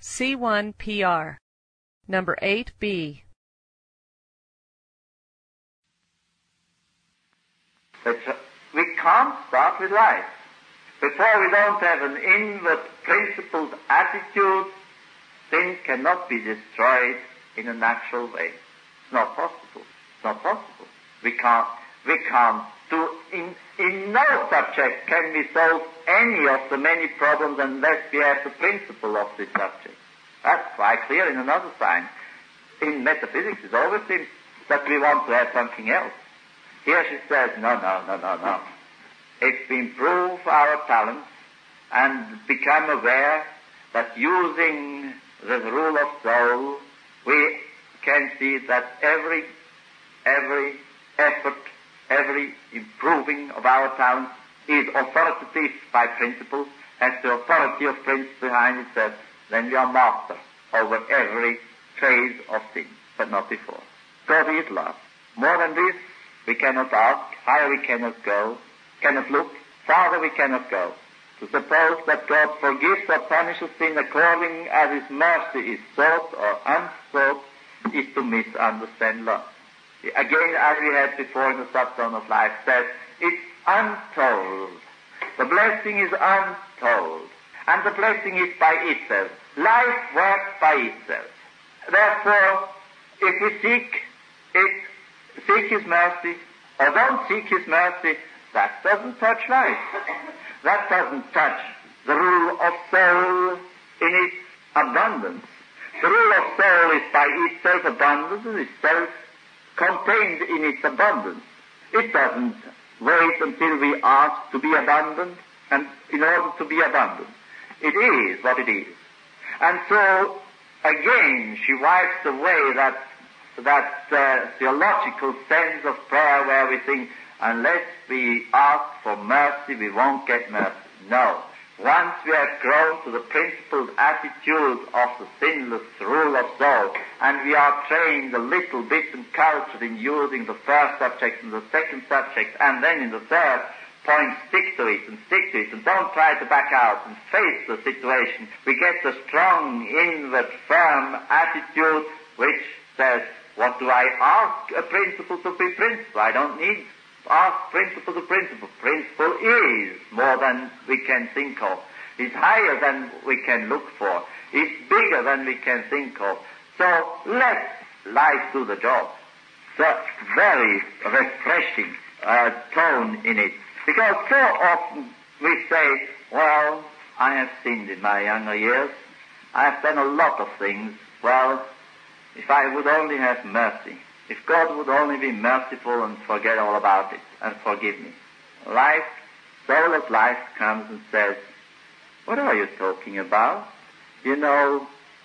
C1PR. Number 8B. But we can't start with life. Before we don't have an inward principled attitude, sin cannot be destroyed in a natural way. It's not possible. It's not possible. We can't do, in no subject can we solve any of the many problems unless we have the principle of this subject. That's quite clear in another sign. In metaphysics it always seems that we want to have something else. Here she says, no. If we improve our talents and become aware that using the rule of soul, we can see that every effort, every improving of our talents is authoritative by principle, has the authority of principle behind itself, then we are master over every phase of sin, but not before. God is love. More than this, we cannot ask, higher we cannot go, cannot look, farther we cannot go. To suppose that God forgives or punishes sin according as His mercy is sought or unsought is to misunderstand love. Again, as we had before in the subtone of life, said, it's untold. The blessing is untold. And the blessing is by itself. Life works by itself. Therefore, if we seek His mercy, or don't seek His mercy, that doesn't touch life. That doesn't touch the rule of soul in its abundance. The rule of soul is by itself abundance, and is self-contained in its abundance. It doesn't wait until we ask to be abundant, and in order to be abundant. It is what it is. And so, again, she wipes away that theological sense of prayer where we think, unless we ask for mercy, we won't get mercy. No. Once we have grown to the principled attitude of the sinless rule of soul, and we are trained a little bit and cultured in using the first subject and the second subject, and then in the third point stick to it, and don't try to back out and face the situation, we get the strong, inward, firm attitude which says, what do I ask a principle to be principle? I don't need ask principle to principle. Principle is more than we can think of. It's higher than we can look for. It's bigger than we can think of. So let life do the job. So very refreshing tone in it. Because so often we say, well, I have sinned in my younger years. I have done a lot of things. Well, if I would only have mercy. If God would only be merciful and forget all about it and forgive me. Life, soulless life comes and says, what are you talking about? You know,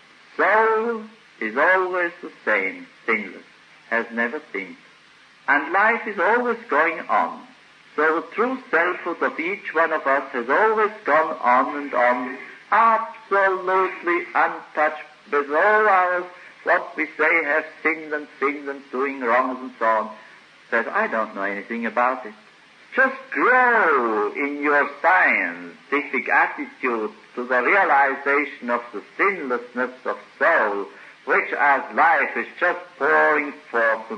soul is always the same, sinless, has never sinned. And life is always going on. So the true selfhood of each one of us has always gone on and on, absolutely untouched with all our what we say have sinned and doing wrongs and so on. Says, I don't know anything about it. Just grow in your scientific attitude to the realization of the sinlessness of soul, which as life is just pouring forth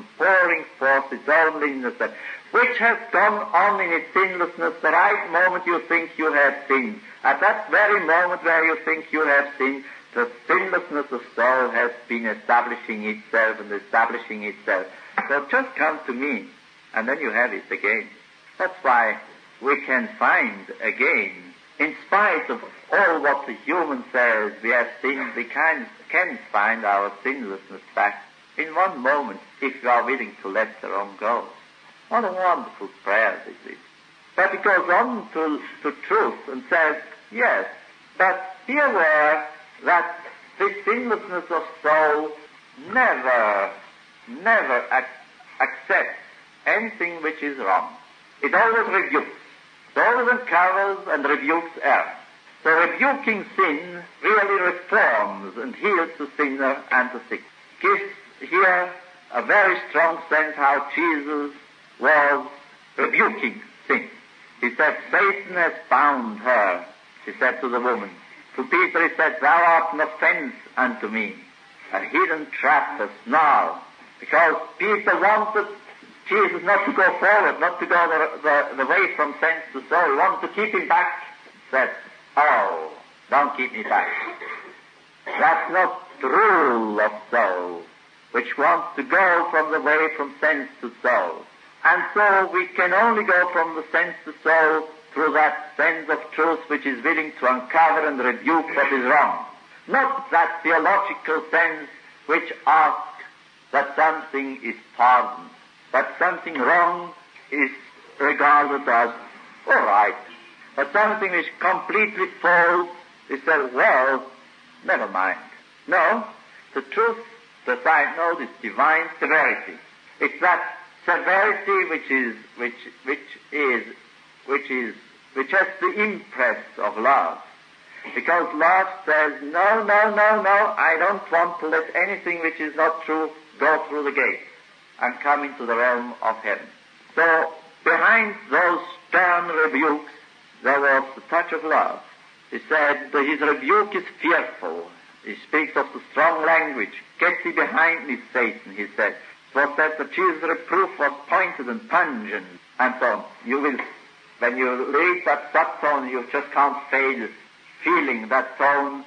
its own sinlessness, which has gone on in its sinlessness the right moment you think you have sinned. At that very moment where you think you have sinned, the sinlessness of soul has been establishing itself. So just come to me, and then you have it again. That's why we can find again, in spite of all what the human says we have sinned, we can find our sinlessness back in one moment if we are willing to let the wrong go. What a wonderful prayer this is. But it goes on to truth and says, yes, but be aware that this sinlessness of soul never accepts anything which is wrong. It always rebukes. It always uncovers and rebukes error. So rebuking sin really reforms and heals the sinner and the sick. Gives here a very strong sense how Jesus was rebuking sin. He said, Satan has bound her, she said to the woman, To Peter he said, thou art an offense unto me, a hidden trap, a snarl. Because Peter wanted Jesus not to go forward, not to go the way from sense to soul. He wanted to keep him back. He said, oh, don't keep me back. That's not the rule of soul, which wants to go from the way from sense to soul. And so we can only go from the sense to soul through that sense of truth which is willing to uncover and rebuke what is wrong. Not that theological sense which asks that something is pardoned, that something wrong is regarded as all right, but something which completely falls is said, well, never mind. No, the truth, the side note, is divine severity. It's that severity which has the impress of love. Because love says, no, I don't want to let anything which is not true go through the gate and come into the realm of heaven. So, behind those stern rebukes, there was the touch of love. He said, his rebuke is fearful. He speaks of the strong language. Get thee behind me, Satan, he said. It was that the Jesus' reproof was pointed and pungent, and so on. You will, when you read that subtone, you just can't fail feeling that tone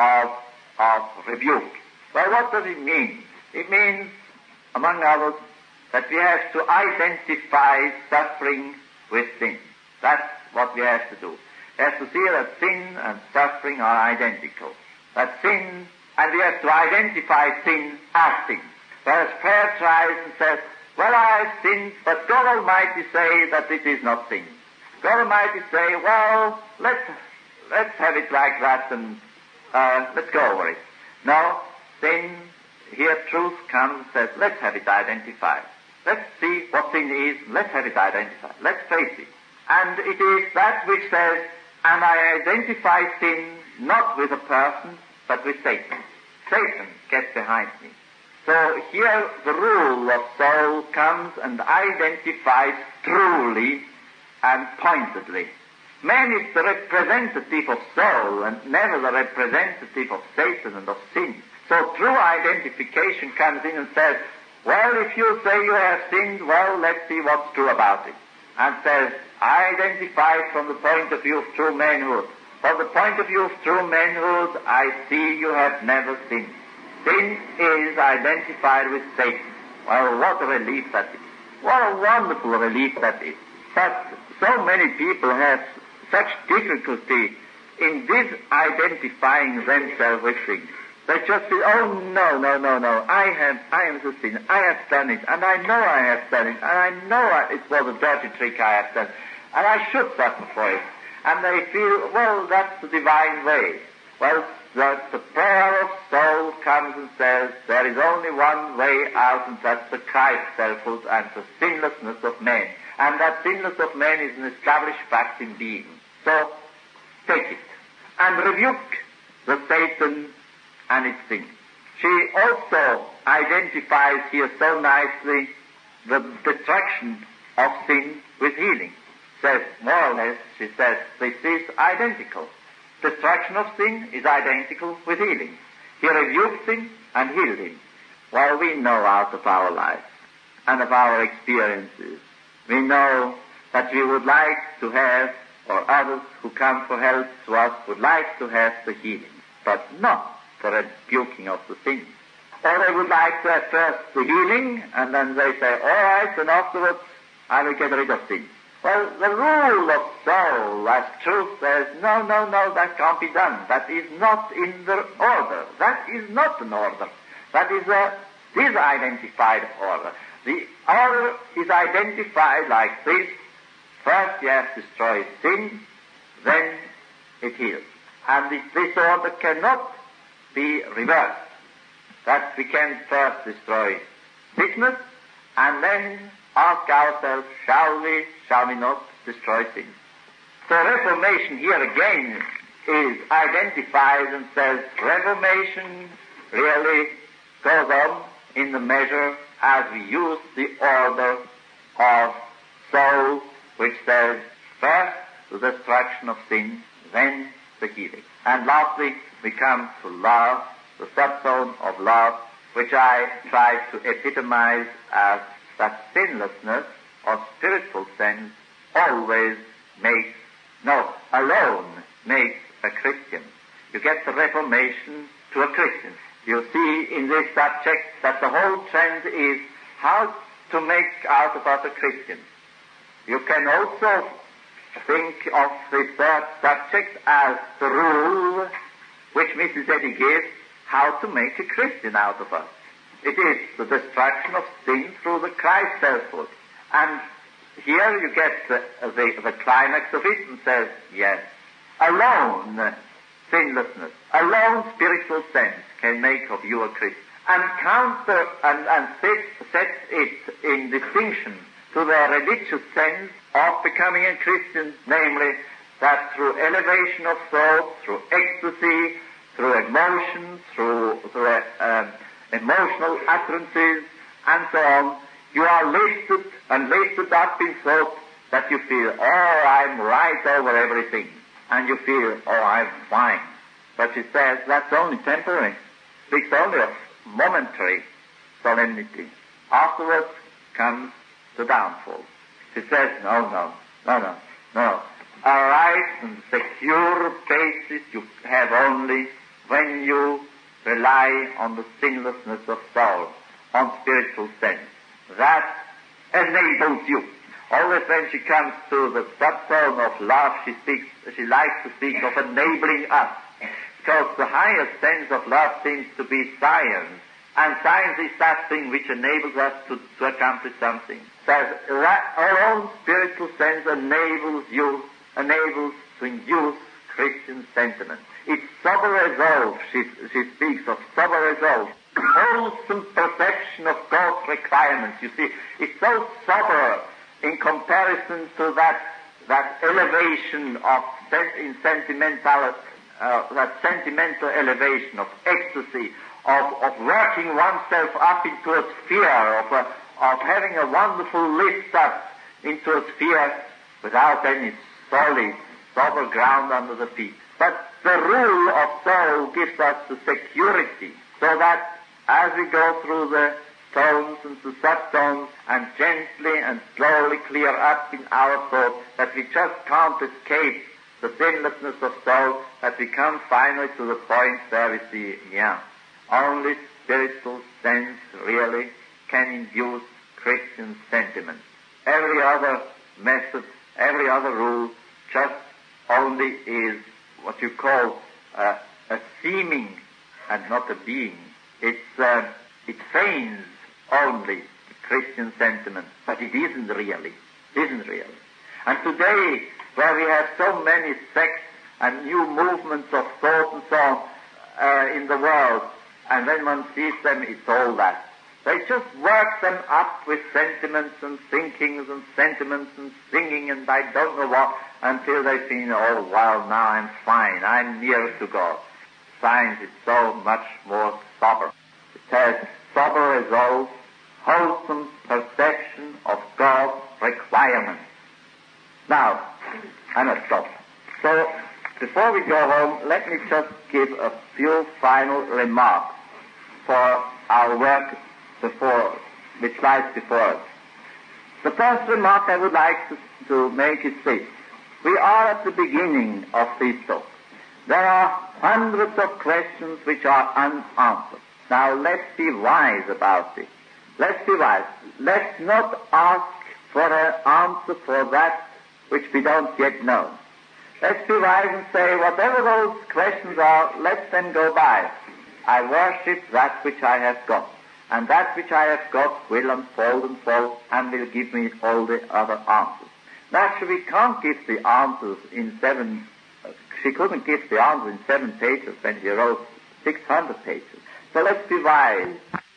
of rebuke. Well, what does it mean? It means, among others, that we have to identify suffering with sin. That's what we have to do. We have to see that sin and suffering are identical. That sin, and we have to identify sin as sin. Whereas prayer tries and says, well, I have sinned, but God Almighty say that it is not sin. God Almighty say, well, let's have it like that and let's go over it. No, sin, here truth comes and says, let's have it identified. Let's see what sin is, let's have it identified. Let's face it. And it is that which says, and I identify sin not with a person, but with Satan. Satan gets behind me. So here the rule of soul comes and identifies truly and pointedly. Man is the representative of soul and never the representative of Satan and of sin. So true identification comes in and says, well, if you say you have sinned, well, let's see what's true about it. And says, I identify from the point of view of true manhood. From the point of view of true manhood, I see you have never sinned. Sin is identified with Satan. Well, what a relief that is. What a wonderful relief that is. But so many people have such difficulty in this identifying themselves with things. They just say, oh, no, I am the sinner. I have done it, and I know I have done it, and I know it was a dirty trick I have done, and I should suffer for it. And they feel, well, that's the divine way. Well, the prayer of soul comes and says, there is only one way out, and that's the Christ selfhood and the sinlessness of man. And that sinlessness of man is an established fact in being. So, take it. And rebuke the Satan and its sin. She also identifies here so nicely the destruction of sin with healing. Says, more or less, she says, this is identical. Destruction of sin is identical with healing. He rebuked him and healed him. Well, we know out of our lives and of our experiences, we know that we would like to have, or others who come for help to us would like to have the healing, but not the rebuking of the sin. Or they would like to have first the healing, and then they say, all right, and afterwards I will get rid of sin. Well, the rule of soul, as truth says, no, that can't be done. That is not in the order. That is not an order. That is a disidentified order. The order is identified like this. First you have destroyed sin, then it heals. And this order cannot be reversed. That we can first destroy sickness, and then ask ourselves, shall we not destroy sin? So Reformation here again is identified and says Reformation really goes on in the measure as we use the order of soul, which says first the destruction of sin, then the healing. And lastly, we come to love, the subzone of love, which I try to epitomize as that sinlessness or spiritual sense alone makes a Christian. You get the Reformation to a Christian. You see in this subject that the whole trend is how to make out of us a Christian. You can also think of the third subject as the rule which Mrs. Eddy gives, how to make a Christian out of us. It is the destruction of sin through the Christ selfhood. And here you get the climax of it and says, yes, alone sinlessness, alone spiritual sense can make of you a Christian. And sets it in distinction to the religious sense of becoming a Christian, namely that through elevation of thought, through ecstasy, through emotions, through emotional utterances, and so on, you are lifted up in thought that you feel, oh, I'm right over everything. And you feel, oh, I'm fine. But she says that's only temporary. Speaks only of momentary solemnity. Afterwards comes the downfall. She says, no. A right and secure basis you have only when you rely on the sinlessness of soul, on spiritual sense. That enables you. Always when she comes to the subzone of love, she likes to speak of enabling us. Because the highest sense of love seems to be science. And science is that thing which enables us to accomplish something. So our own spiritual sense enables to induce Christian sentiment. It's sober resolve, she speaks of sober resolve. Wholesome perception of God's requirements. You see, it's so sober in comparison to that elevation of that sentimental elevation of ecstasy, of working oneself up into a sphere, of having a wonderful lift up into a sphere without any solid, sober ground under the feet. But the rule of soul gives us the security, so that as we go through the tones and the subtones and gently and slowly clear up in our thought, that we just can't escape the sinlessness of soul, that we come finally to the point where we see, only spiritual sense really can induce Christian sentiment. Every other method, every other rule just only is what you call a seeming and not a being. It feigns only Christian sentiment, but it isn't really. And today, where we have so many sects and new movements of thought and so on in the world, and when one sees them, it's all that. They just work them up with sentiments and thinkings and sentiments and singing and I don't know what, until they feel, oh, well, now I'm fine, I'm near to God. Science is so much more sober. It has sober resolve, wholesome perception of God's requirements. Now, I must stop. So, before we go home, let me just give a few final remarks for our work which lies before us. The first remark I would like to make is this. We are at the beginning of this talk. There are hundreds of questions which are unanswered. Now let's be wise about this. Let's be wise. Let's not ask for an answer for that which we don't yet know. Let's be wise and say, whatever those questions are, let them go by. I worship that which I have got. And that which I have got will unfold and will give me all the other answers. Naturally, we can't give the answers in she couldn't give the answer in 7 pages when she wrote 600 pages. So let's be wise.